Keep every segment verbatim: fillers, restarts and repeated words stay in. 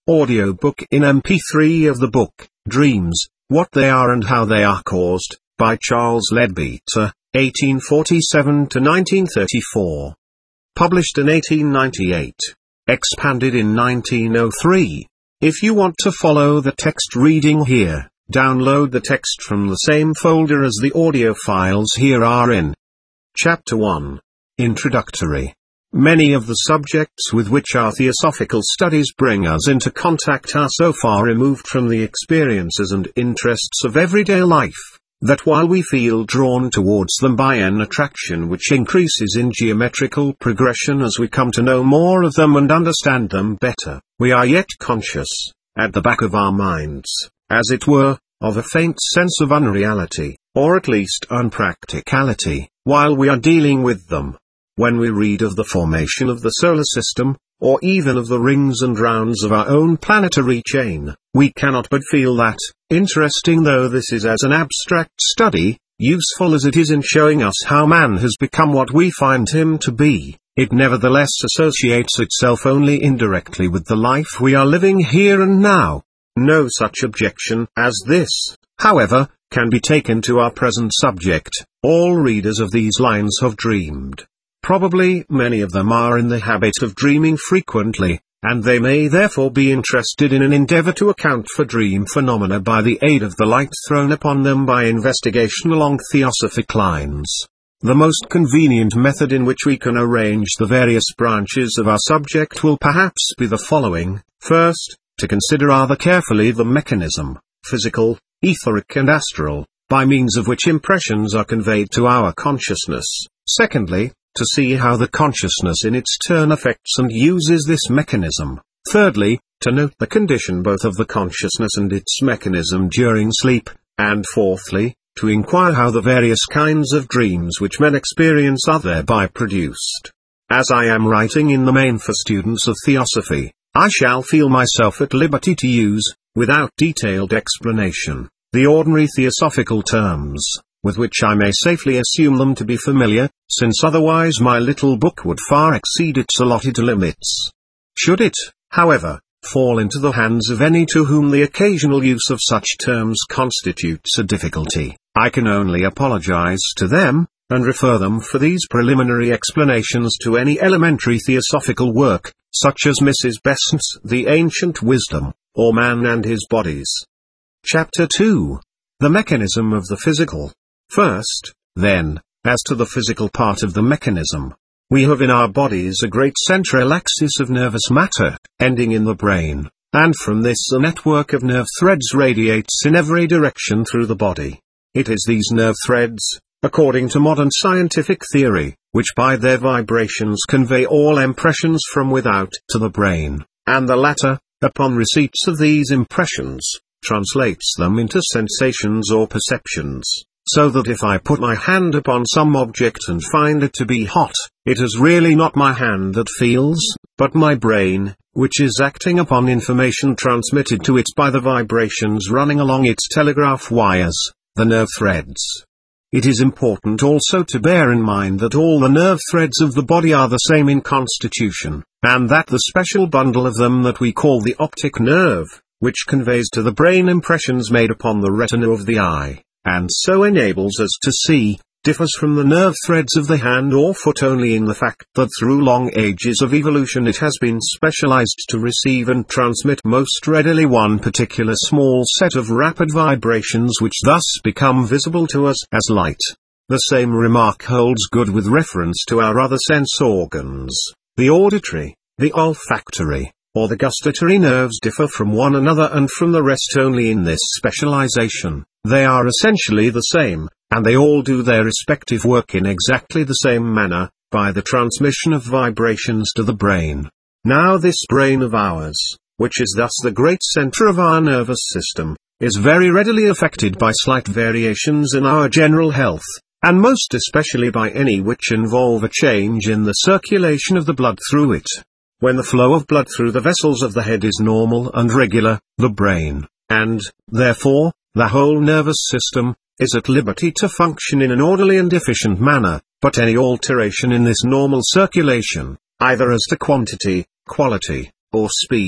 audiobook in M P three of the book, Dreams, What They Are and How They Are Caused, by Charles Leadbeater, eighteen forty-seven to nineteen thirty-four. Published in eighteen ninety-eight. Expanded in nineteen oh three. If you want to follow the text reading here, download the text from the same folder as the audio files here are in. Chapter one. Introductory. Many of the subjects with which our theosophical studies bring us into contact are so far removed from the experiences and interests of everyday life, that while we feel drawn towards them by an attraction which increases in geometrical progression as we come to know more of them and understand them better, we are yet conscious, at the back of our minds, as it were, of a faint sense of unreality, or at least unpracticality, while we are dealing with them. When we read of the formation of the solar system, or even of the rings and rounds of our own planetary chain, we cannot but feel that, interesting though this is as an abstract study, useful as it is in showing us how man has become what we find him to be, it nevertheless associates itself only indirectly with the life we are living here and now. No such objection as this, however, can be taken to our present subject. All readers of these lines have dreamed. Probably many of them are in the habit of dreaming frequently, and they may therefore be interested in an endeavor to account for dream phenomena by the aid of the light thrown upon them by investigation along theosophic lines. The most convenient method in which we can arrange the various branches of our subject will perhaps be the following. First, to consider rather carefully the mechanism, physical, etheric and astral, by means of which impressions are conveyed to our consciousness. Secondly, to see how the consciousness in its turn affects and uses this mechanism. Thirdly, to note the condition both of the consciousness and its mechanism during sleep, and fourthly, to inquire how the various kinds of dreams which men experience are thereby produced. As I am writing in the main for students of theosophy, I shall feel myself at liberty to use, without detailed explanation, the ordinary theosophical terms, with which I may safely assume them to be familiar, since otherwise my little book would far exceed its allotted limits. Should it, however, fall into the hands of any to whom the occasional use of such terms constitutes a difficulty, I can only apologize to them, and refer them for these preliminary explanations to any elementary theosophical work, such as Missus Besant's The Ancient Wisdom, or Man and His Bodies. Chapter two. The Mechanism of the Physical. First, then, as to the physical part of the mechanism. We have in our bodies a great central axis of nervous matter, ending in the brain, and from this a network of nerve threads radiates in every direction through the body. It is these nerve threads, according to modern scientific theory, which by their vibrations convey all impressions from without to the brain, and the latter, upon receipts of these impressions, translates them into sensations or perceptions. So that if I put my hand upon some object and find it to be hot, it is really not my hand that feels, but my brain, which is acting upon information transmitted to it by the vibrations running along its telegraph wires, the nerve threads. It is important also to bear in mind that all the nerve threads of the body are the same in constitution, and that the special bundle of them that we call the optic nerve, which conveys to the brain impressions made upon the retina of the eye, and so enables us to see, differs from the nerve threads of the hand or foot only in the fact that through long ages of evolution it has been specialized to receive and transmit most readily one particular small set of rapid vibrations which thus become visible to us as light. The same remark holds good with reference to our other sense organs. The auditory, the olfactory, or the gustatory nerves differ from one another and from the rest only in this specialization. They are essentially the same, and they all do their respective work in exactly the same manner, by the transmission of vibrations to the brain. Now this brain of ours, which is thus the great center of our nervous system, is very readily affected by slight variations in our general health, and most especially by any which involve a change in the circulation of the blood through it. When the flow of blood through the vessels of the head is normal and regular, the brain, and, therefore, the whole nervous system, is at liberty to function in an orderly and efficient manner, but any alteration in this normal circulation, either as to quantity, quality, or speed,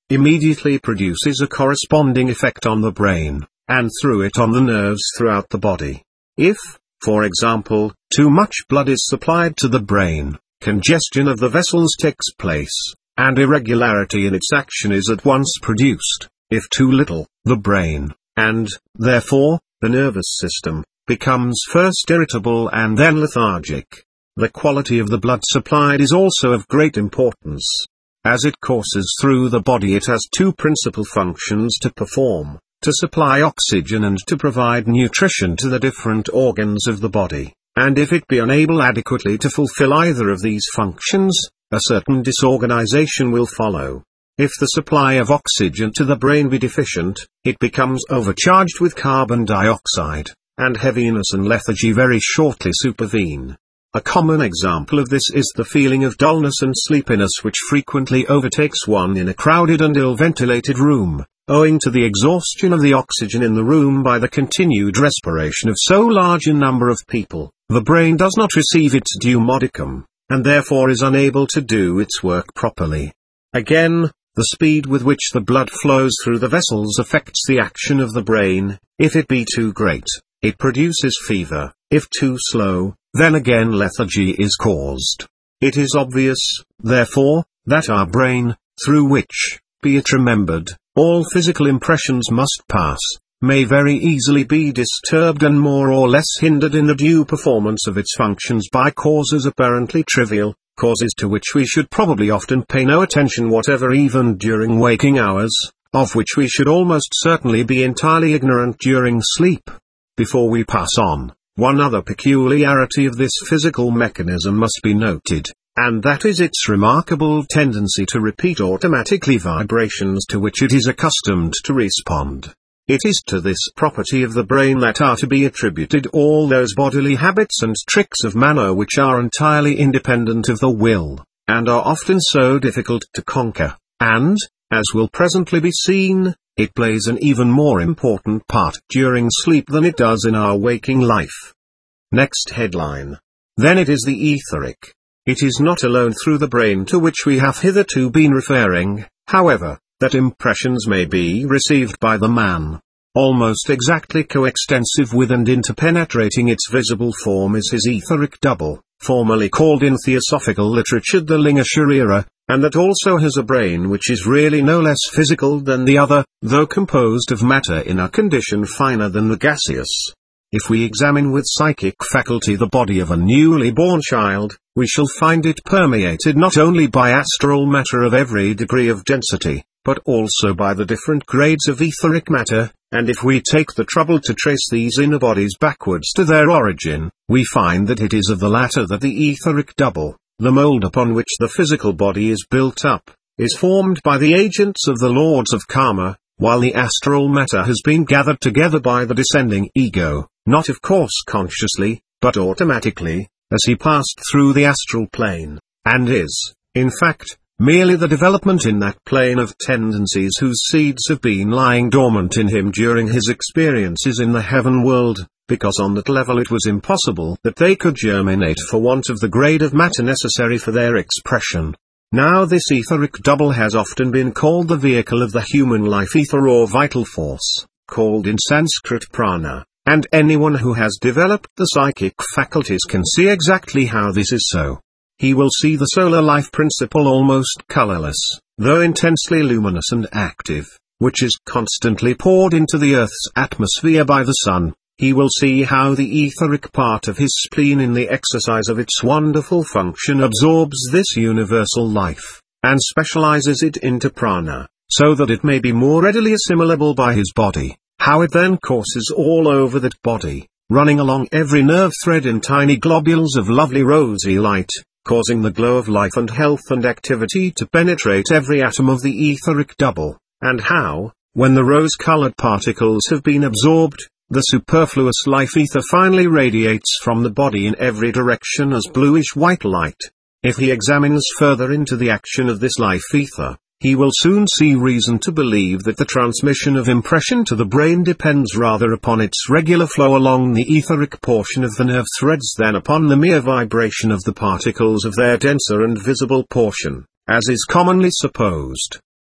immediately produces a corresponding effect on the brain, and through it on the nerves throughout the body. If, for example, too much blood is supplied to the brain, congestion of the vessels takes place, and irregularity in its action is at once produced. If too little, the brain, and, therefore, the nervous system, becomes first irritable and then lethargic. The quality of the blood supplied is also of great importance. As it courses through the body, it has two principal functions to perform: to supply oxygen and to provide nutrition to the different organs of the body, and if it be unable adequately to fulfill either of these functions, a certain disorganization will follow. If the supply of oxygen to the brain be deficient, it becomes overcharged with carbon dioxide, and heaviness and lethargy very shortly supervene. A common example of this is the feeling of dullness and sleepiness which frequently overtakes one in a crowded and ill-ventilated room, owing to the exhaustion of the oxygen in the room by the continued respiration of so large a number of people. The brain does not receive its due modicum, and therefore is unable to do its work properly. Again, the speed with which the blood flows through the vessels affects the action of the brain. If it be too great, it produces fever; if too slow, then again lethargy is caused. It is obvious, therefore, that our brain, through which, be it remembered, all physical impressions must pass, may very easily be disturbed and more or less hindered in the due performance of its functions by causes apparently trivial, causes to which we should probably often pay no attention whatever even during waking hours, of which we should almost certainly be entirely ignorant during sleep. Before we pass on, one other peculiarity of this physical mechanism must be noted, and that is its remarkable tendency to repeat automatically vibrations to which it is accustomed to respond. It is to this property of the brain that are to be attributed all those bodily habits and tricks of manner which are entirely independent of the will, and are often so difficult to conquer, and, as will presently be seen, it plays an even more important part during sleep than it does in our waking life. Next headline. Then it is the etheric. It is not alone through the brain to which we have hitherto been referring, however, that impressions may be received by the man. Almost exactly coextensive with and interpenetrating its visible form is his etheric double, formerly called in theosophical literature the Linga Sharira, and that also has a brain which is really no less physical than the other, though composed of matter in a condition finer than the gaseous. If we examine with psychic faculty the body of a newly born child, we shall find it permeated not only by astral matter of every degree of density, but also by the different grades of etheric matter, and if we take the trouble to trace these inner bodies backwards to their origin, we find that it is of the latter that the etheric double, the mold upon which the physical body is built up, is formed by the agents of the lords of karma, while the astral matter has been gathered together by the descending ego, not of course consciously, but automatically, as he passed through the astral plane, and is, in fact, merely the development in that plane of tendencies whose seeds have been lying dormant in him during his experiences in the heaven world, because on that level it was impossible that they could germinate for want of the grade of matter necessary for their expression. Now this etheric double has often been called the vehicle of the human life ether or vital force, called in Sanskrit prana, and anyone who has developed the psychic faculties can see exactly how this is so. He will see the solar life principle almost colorless, though intensely luminous and active, which is constantly poured into the Earth's atmosphere by the sun. He will see how the etheric part of his spleen in the exercise of its wonderful function absorbs this universal life, and specializes it into prana, so that it may be more readily assimilable by his body, how it then courses all over that body, running along every nerve thread in tiny globules of lovely rosy light, causing the glow of life and health and activity to penetrate every atom of the etheric double, and how, when the rose-colored particles have been absorbed, the superfluous life ether finally radiates from the body in every direction as bluish-white light. If he examines further into the action of this life ether, he will soon see reason to believe that the transmission of impression to the brain depends rather upon its regular flow along the etheric portion of the nerve threads than upon the mere vibration of the particles of their denser and visible portion, as is commonly supposed.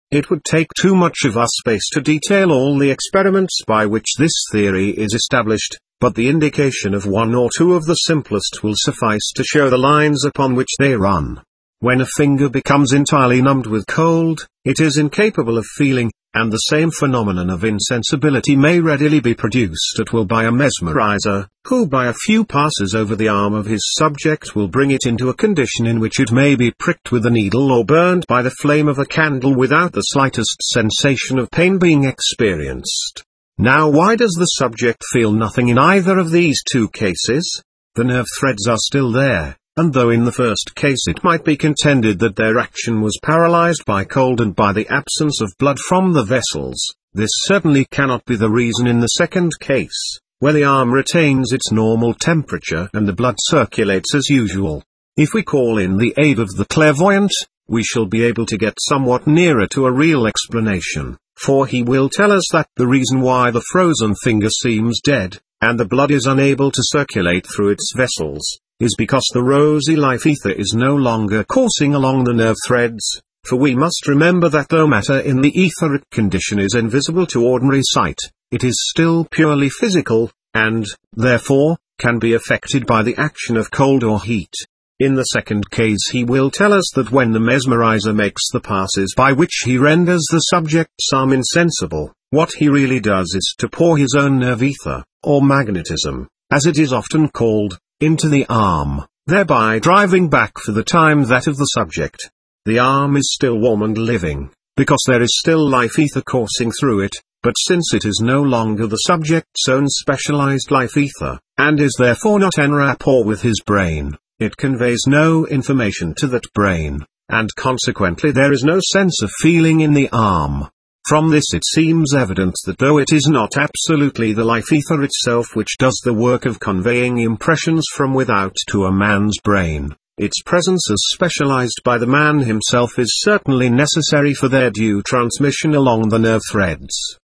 It would take too much of our space to detail all the experiments by which this theory is established, but the indication of one or two of the simplest will suffice to show the lines upon which they run. When a finger becomes entirely numbed with cold, it is incapable of feeling, and the same phenomenon of insensibility may readily be produced at will by a mesmerizer, who by a few passes over the arm of his subject will bring it into a condition in which it may be pricked with a needle or burned by the flame of a candle without the slightest sensation of pain being experienced. Now why does the subject feel nothing in either of these two cases? The nerve threads are still there, and though in the first case it might be contended that their action was paralyzed by cold and by the absence of blood from the vessels, this certainly cannot be the reason in the second case, where the arm retains its normal temperature and the blood circulates as usual. If we call in the aid of the clairvoyant, we shall be able to get somewhat nearer to a real explanation, for he will tell us that the reason why the frozen finger seems dead, and the blood is unable to circulate through its vessels, is because the rosy life ether is no longer coursing along the nerve threads, for we must remember that though matter in the etheric condition is invisible to ordinary sight, it is still purely physical, and, therefore, can be affected by the action of cold or heat. In the second case he will tell us that when the mesmerizer makes the passes by which he renders the subject's arm insensible, what he really does is to pour his own nerve ether, or magnetism, as it is often called, into the arm, thereby driving back for the time that of the subject. The arm is still warm and living, because there is still life ether coursing through it, but since it is no longer the subject's own specialized life ether, and is therefore not en rapport with his brain, it conveys no information to that brain, and consequently there is no sense of feeling in the arm. From this it seems evident that though it is not absolutely the life ether itself which does the work of conveying impressions from without to a man's brain, its presence as specialized by the man himself is certainly necessary for their due transmission along the nerve threads.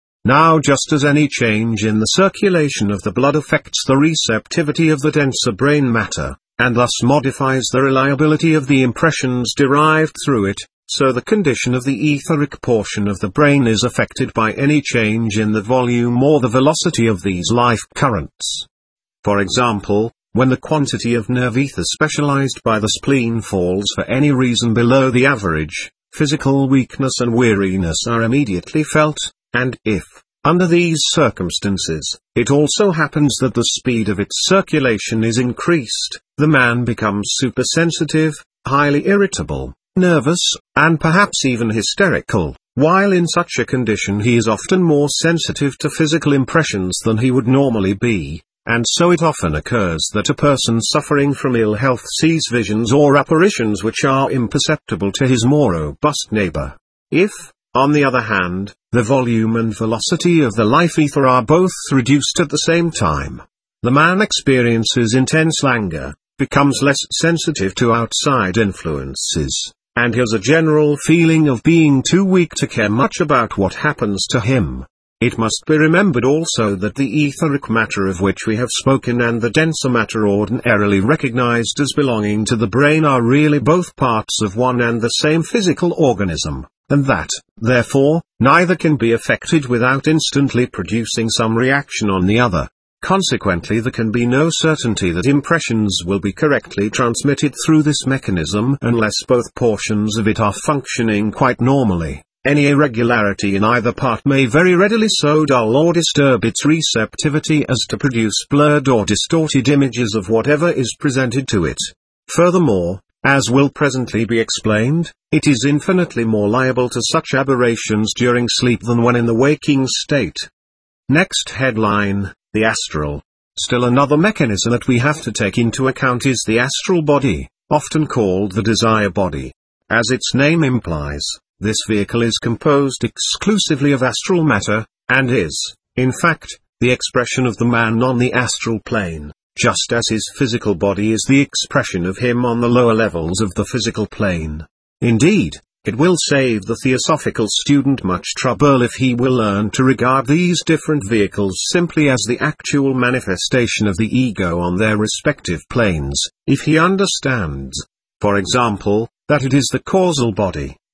Now just as any change in the circulation of the blood affects the receptivity of the denser brain matter, and thus modifies the reliability of the impressions derived through it, so the condition of the etheric portion of the brain is affected by any change in the volume or the velocity of these life currents. For example, when the quantity of nerve ether specialized by the spleen falls for any reason below the average, physical weakness and weariness are immediately felt, and if, under these circumstances, it also happens that the speed of its circulation is increased, the man becomes supersensitive, highly irritable, nervous, and perhaps even hysterical, while in such a condition he is often more sensitive to physical impressions than he would normally be, and so it often occurs that a person suffering from ill health sees visions or apparitions which are imperceptible to his more robust neighbor. If, on the other hand, the volume and velocity of the life ether are both reduced at the same time, the man experiences intense languor, becomes less sensitive to outside influences, and has a general feeling of being too weak to care much about what happens to him. It must be remembered also that the etheric matter of which we have spoken and the denser matter ordinarily recognized as belonging to the brain are really both parts of one and the same physical organism, and that, therefore, neither can be affected without instantly producing some reaction on the other. Consequently there can be no certainty that impressions will be correctly transmitted through this mechanism unless both portions of it are functioning quite normally. Any irregularity in either part may very readily so dull or disturb its receptivity as to produce blurred or distorted images of whatever is presented to it. Furthermore, as will presently be explained, it is infinitely more liable to such aberrations during sleep than when in the waking state. Next headline. The astral. Still another mechanism that we have to take into account is the astral body, often called the desire body. As its name implies, this vehicle is composed exclusively of astral matter, and is, in fact, the expression of the man on the astral plane, just as his physical body is the expression of him on the lower levels of the physical plane. Indeed, it will save the theosophical student much trouble if he will learn to regard these different vehicles simply as the actual manifestation of the ego on their respective planes, if he understands, for example, that it is the causal body,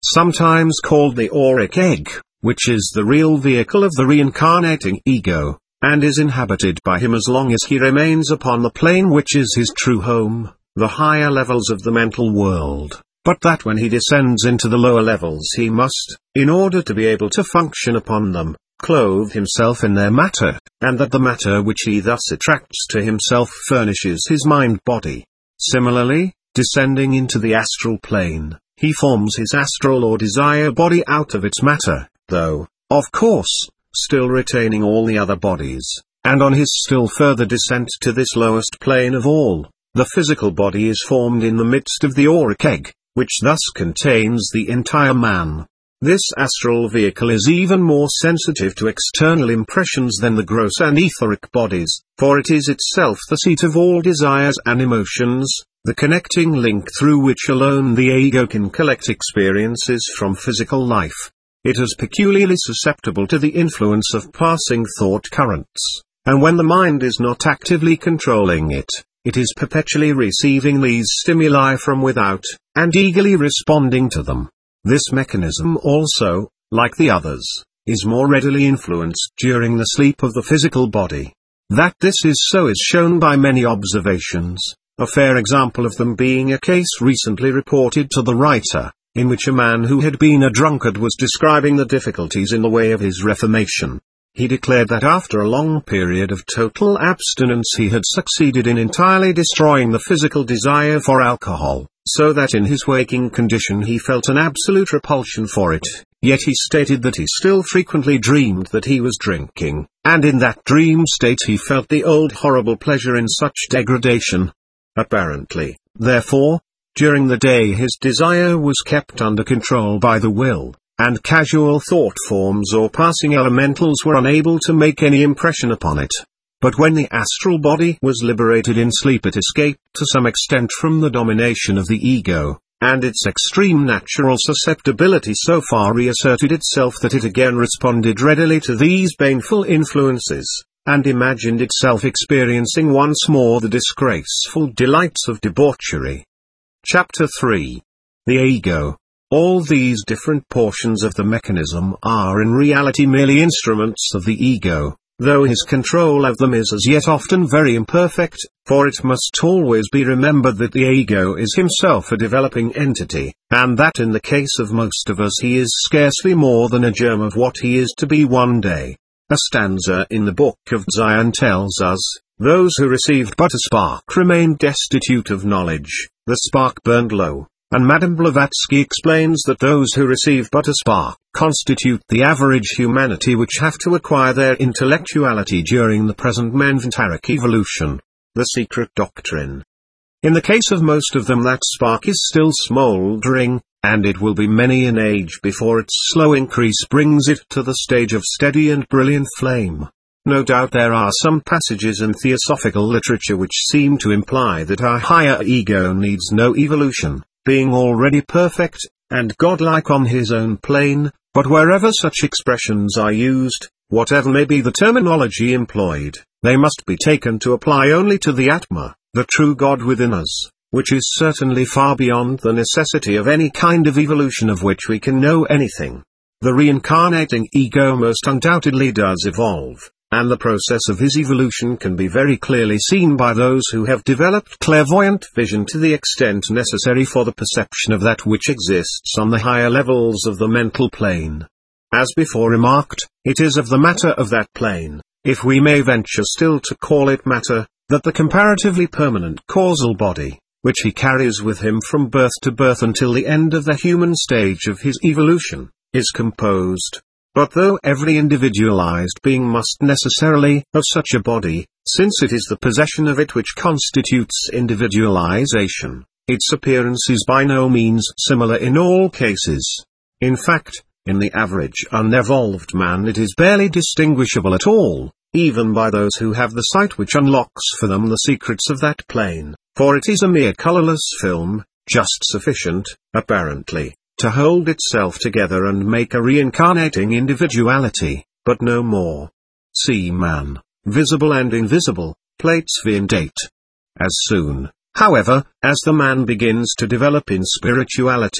sometimes called the auric egg, which is the real vehicle of the reincarnating ego, and is inhabited by him as long as he remains upon the plane which is his true home, the higher levels of the mental world, but that when he descends into the lower levels he must, in order to be able to function upon them, clothe himself in their matter, and that the matter which he thus attracts to himself furnishes his mind-body. Similarly, descending into the astral plane, he forms his astral or desire body out of its matter, though, of course, still retaining all the other bodies, and on his still further descent to this lowest plane of all, the physical body is formed in the midst of the auric egg, which thus contains the entire man. This astral vehicle is even more sensitive to external impressions than the gross and etheric bodies, for it is itself the seat of all desires and emotions, the connecting link through which alone the ego can collect experiences from physical life. It is peculiarly susceptible to the influence of passing thought currents, and when the mind is not actively controlling it, it is perpetually receiving these stimuli from without, and eagerly responding to them. This mechanism also, like the others, is more readily influenced during the sleep of the physical body. That this is so is shown by many observations, a fair example of them being a case recently reported to the writer, in which a man who had been a drunkard was describing the difficulties in the way of his reformation. He declared that after a long period of total abstinence he had succeeded in entirely destroying the physical desire for alcohol, so that in his waking condition he felt an absolute repulsion for it, yet he stated that he still frequently dreamed that he was drinking, and in that dream state he felt the old horrible pleasure in such degradation. Apparently, therefore, during the day his desire was kept under control by the will, and casual thought forms or passing elementals were unable to make any impression upon it. But when the astral body was liberated in sleep it escaped to some extent from the domination of the ego, and its extreme natural susceptibility so far reasserted itself that it again responded readily to these baneful influences, and imagined itself experiencing once more the disgraceful delights of debauchery. Chapter three. The Ego. All these different portions of the mechanism are in reality merely instruments of the ego, though his control of them is as yet often very imperfect, for it must always be remembered that the ego is himself a developing entity, and that in the case of most of us he is scarcely more than a germ of what he is to be one day. A stanza in the Book of Zion tells us, "Those who received but a spark remained destitute of knowledge, the spark burned low." And Madame Blavatsky explains that those who receive but a spark constitute the average humanity which have to acquire their intellectuality during the present Manvantaric evolution. The Secret Doctrine. In the case of most of them that spark is still smouldering, and it will be many an age before its slow increase brings it to the stage of steady and brilliant flame. No doubt there are some passages in theosophical literature which seem to imply that our higher ego needs no evolution, being already perfect, and godlike on his own plane, but wherever such expressions are used, whatever may be the terminology employed, they must be taken to apply only to the Atma, the true God within us, which is certainly far beyond the necessity of any kind of evolution of which we can know anything. The reincarnating ego most undoubtedly does evolve, and the process of his evolution can be very clearly seen by those who have developed clairvoyant vision to the extent necessary for the perception of that which exists on the higher levels of the mental plane. As before remarked, it is of the matter of that plane, if we may venture still to call it matter, that the comparatively permanent causal body, which he carries with him from birth to birth until the end of the human stage of his evolution, is composed. But though every individualized being must necessarily have such a body, since it is the possession of it which constitutes individualization, its appearance is by no means similar in all cases. In fact, in the average unevolved man it is barely distinguishable at all, even by those who have the sight which unlocks for them the secrets of that plane, for it is a mere colorless film, just sufficient, apparently, to hold itself together and make a reincarnating individuality, but no more. See Man, Visible and Invisible, Plates V and eight. As soon, however, as the man begins to develop in spirituality,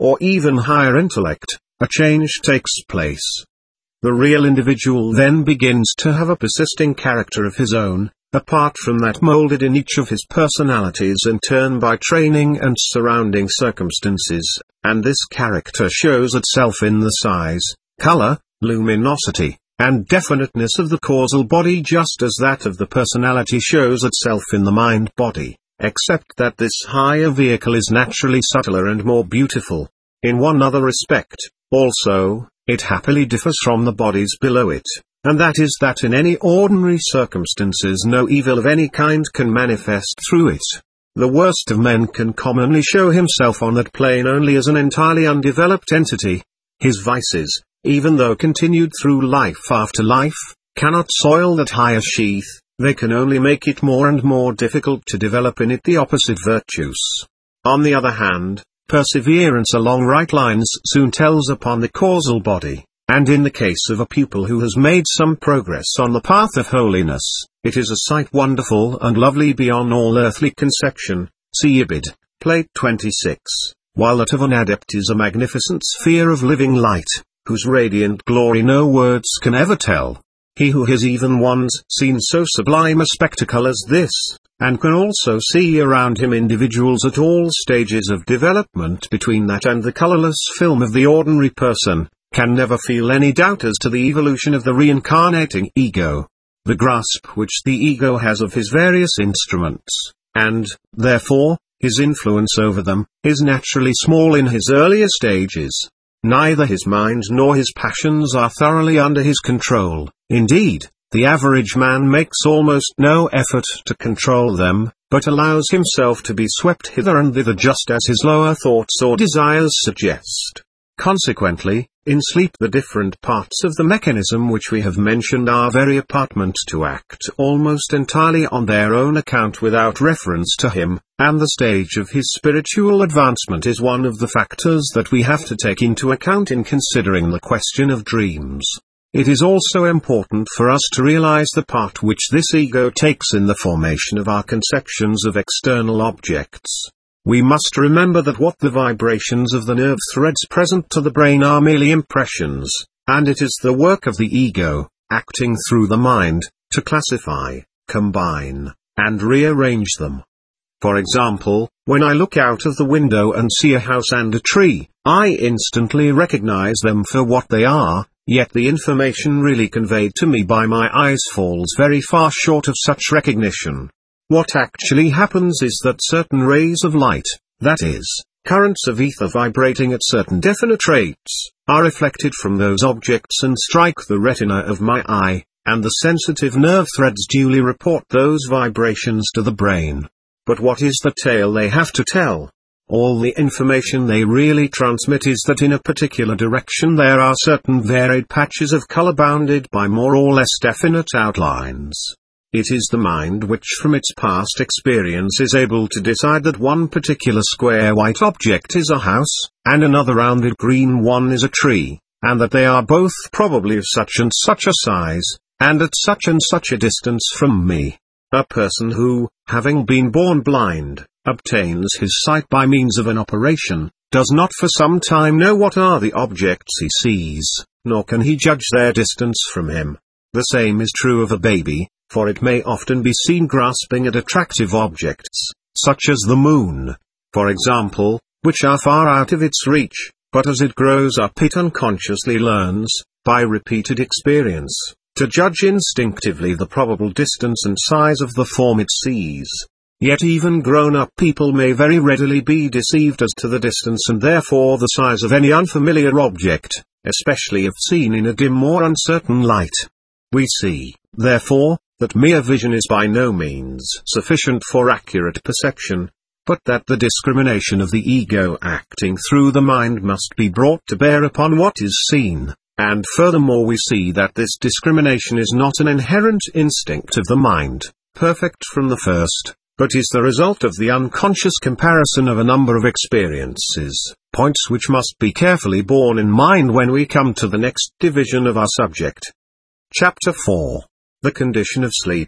or even higher intellect, a change takes place. The real individual then begins to have a persisting character of his own, apart from that molded in each of his personalities in turn by training and surrounding circumstances, and this character shows itself in the size, color, luminosity, and definiteness of the causal body just as that of the personality shows itself in the mind-body, except that this higher vehicle is naturally subtler and more beautiful. In one other respect, also, it happily differs from the bodies below it, and that is that in any ordinary circumstances no evil of any kind can manifest through it. The worst of men can commonly show himself on that plane only as an entirely undeveloped entity. His vices, even though continued through life after life, cannot soil that higher sheath, they can only make it more and more difficult to develop in it the opposite virtues. On the other hand, perseverance along right lines soon tells upon the causal body, and in the case of a pupil who has made some progress on the path of holiness, it is a sight wonderful and lovely beyond all earthly conception. See Ibid, Plate twenty-six, while that of an adept is a magnificent sphere of living light, whose radiant glory no words can ever tell. He who has even once seen so sublime a spectacle as this, and can also see around him individuals at all stages of development between that and the colorless film of the ordinary person, can never feel any doubt as to the evolution of the reincarnating ego, the grasp which the ego has of his various instruments, and, therefore, his influence over them, is naturally small in his earlier stages. Neither his mind nor his passions are thoroughly under his control. Indeed, the average man makes almost no effort to control them, but allows himself to be swept hither and thither just as his lower thoughts or desires suggest. Consequently, in sleep the different parts of the mechanism which we have mentioned are very apartment to act almost entirely on their own account without reference to him, and the stage of his spiritual advancement is one of the factors that we have to take into account in considering the question of dreams. It is also important for us to realize the part which this ego takes in the formation of our conceptions of external objects. We must remember that what the vibrations of the nerve threads present to the brain are merely impressions, and it is the work of the ego, acting through the mind, to classify, combine, and rearrange them. For example, when I look out of the window and see a house and a tree, I instantly recognize them for what they are, yet the information really conveyed to me by my eyes falls very far short of such recognition. What actually happens is that certain rays of light, that is, currents of ether vibrating at certain definite rates, are reflected from those objects and strike the retina of my eye, and the sensitive nerve threads duly report those vibrations to the brain. But what is the tale they have to tell? All the information they really transmit is that in a particular direction there are certain varied patches of color bounded by more or less definite outlines. It is the mind which from its past experience is able to decide that one particular square white object is a house, and another rounded green one is a tree, and that they are both probably of such and such a size, and at such and such a distance from me. A person who, having been born blind, obtains his sight by means of an operation, does not for some time know what are the objects he sees, nor can he judge their distance from him. The same is true of a baby, for it may often be seen grasping at attractive objects, such as the moon, for example, which are far out of its reach, but as it grows up it unconsciously learns, by repeated experience, to judge instinctively the probable distance and size of the form it sees. Yet even grown-up people may very readily be deceived as to the distance and therefore the size of any unfamiliar object, especially if seen in a dim or uncertain light. We see, therefore, that mere vision is by no means sufficient for accurate perception, but that the discrimination of the ego acting through the mind must be brought to bear upon what is seen, and furthermore we see that this discrimination is not an inherent instinct of the mind, perfect from the first, but is the result of the unconscious comparison of a number of experiences, points which must be carefully borne in mind when we come to the next division of our subject. Chapter four. The condition of sleep.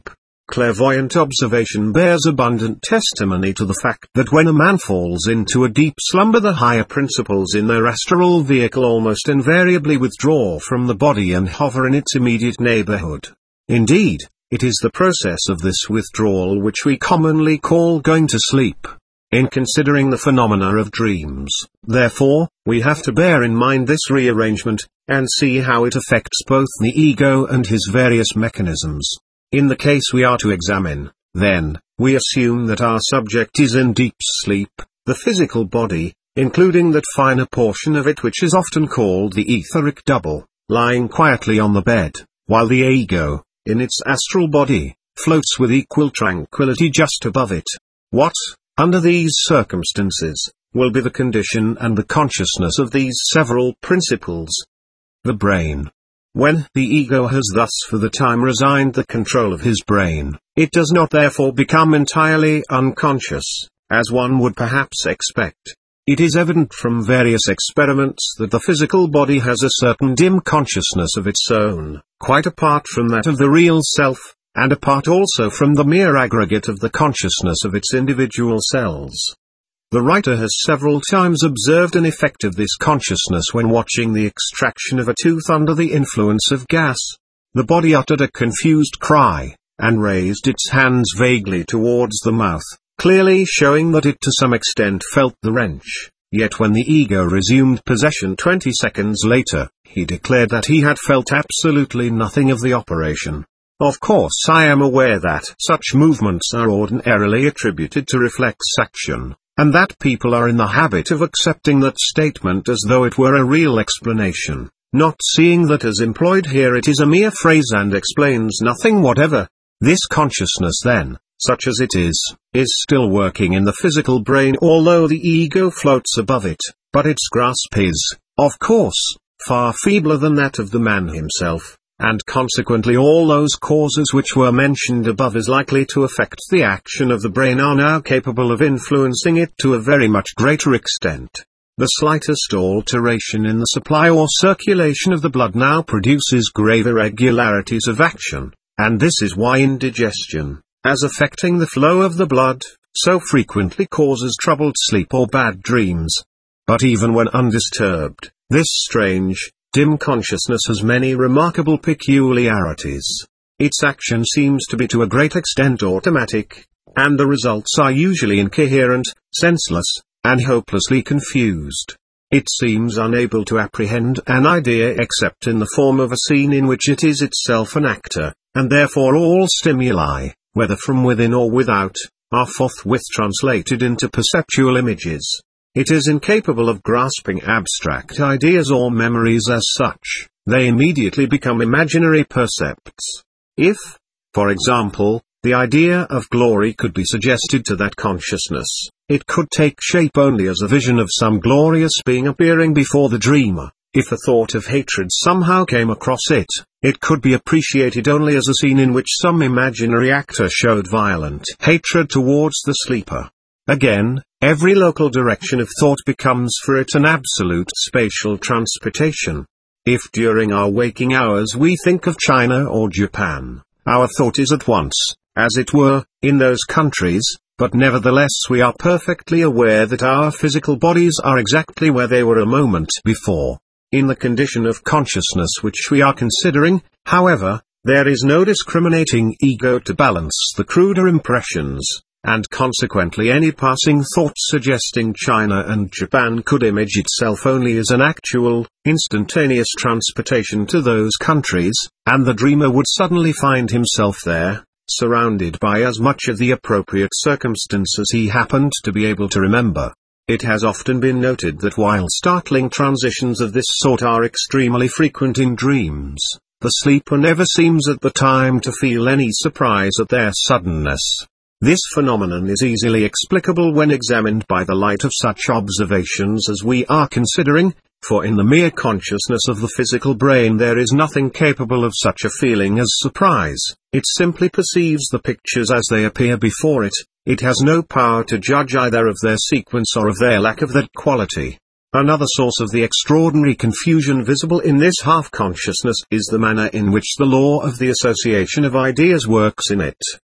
Clairvoyant observation bears abundant testimony to the fact that when a man falls into a deep slumber, the higher principles in their astral vehicle almost invariably withdraw from the body and hover in its immediate neighborhood. Indeed, it is the process of this withdrawal which we commonly call going to sleep. In considering the phenomena of dreams, therefore, we have to bear in mind this rearrangement, and see how it affects both the ego and his various mechanisms. In the case we are to examine, then, we assume that our subject is in deep sleep, the physical body, including that finer portion of it which is often called the etheric double, lying quietly on the bed, while the ego, in its astral body, floats with equal tranquility just above it. What, under these circumstances, will be the condition and the consciousness of these several principles? The brain. When the ego has thus for the time resigned the control of his brain, it does not therefore become entirely unconscious, as one would perhaps expect. It is evident from various experiments that the physical body has a certain dim consciousness of its own, quite apart from that of the real self, and apart also from the mere aggregate of the consciousness of its individual cells. The writer has several times observed an effect of this consciousness when watching the extraction of a tooth under the influence of gas. The body uttered a confused cry, and raised its hands vaguely towards the mouth, clearly showing that it to some extent felt the wrench. Yet when the ego resumed possession twenty seconds later, he declared that he had felt absolutely nothing of the operation. Of course, I am aware that such movements are ordinarily attributed to reflex action, and that people are in the habit of accepting that statement as though it were a real explanation, not seeing that as employed here it is a mere phrase and explains nothing whatever. This consciousness then, such as it is, is still working in the physical brain although the ego floats above it, but its grasp is, of course, far feebler than that of the man himself, and consequently all those causes which were mentioned above as likely to affect the action of the brain are now capable of influencing it to a very much greater extent. The slightest alteration in the supply or circulation of the blood now produces grave irregularities of action, and this is why indigestion, as affecting the flow of the blood, so frequently causes troubled sleep or bad dreams. But even when undisturbed, this strange, dim consciousness has many remarkable peculiarities. Its action seems to be to a great extent automatic, and the results are usually incoherent, senseless, and hopelessly confused. It seems unable to apprehend an idea except in the form of a scene in which it is itself an actor, and therefore all stimuli, whether from within or without, are forthwith translated into perceptual images. It is incapable of grasping abstract ideas or memories as such, they immediately become imaginary percepts. If, for example, the idea of glory could be suggested to that consciousness, it could take shape only as a vision of some glorious being appearing before the dreamer. If a thought of hatred somehow came across it, it could be appreciated only as a scene in which some imaginary actor showed violent hatred towards the sleeper. Again, every local direction of thought becomes for it an absolute spatial transportation. If during our waking hours we think of China or Japan, our thought is at once, as it were, in those countries, but nevertheless we are perfectly aware that our physical bodies are exactly where they were a moment before. In the condition of consciousness which we are considering, however, there is no discriminating ego to balance the cruder impressions, and consequently any passing thought suggesting China and Japan could image itself only as an actual, instantaneous transportation to those countries, and the dreamer would suddenly find himself there, surrounded by as much of the appropriate circumstance as he happened to be able to remember. It has often been noted that while startling transitions of this sort are extremely frequent in dreams, the sleeper never seems at the time to feel any surprise at their suddenness. This phenomenon is easily explicable when examined by the light of such observations as we are considering, for in the mere consciousness of the physical brain there is nothing capable of such a feeling as surprise. It simply perceives the pictures as they appear before it. It has no power to judge either of their sequence or of their lack of that quality. Another source of the extraordinary confusion visible in this half-consciousness is the manner in which the law of the association of ideas works in it.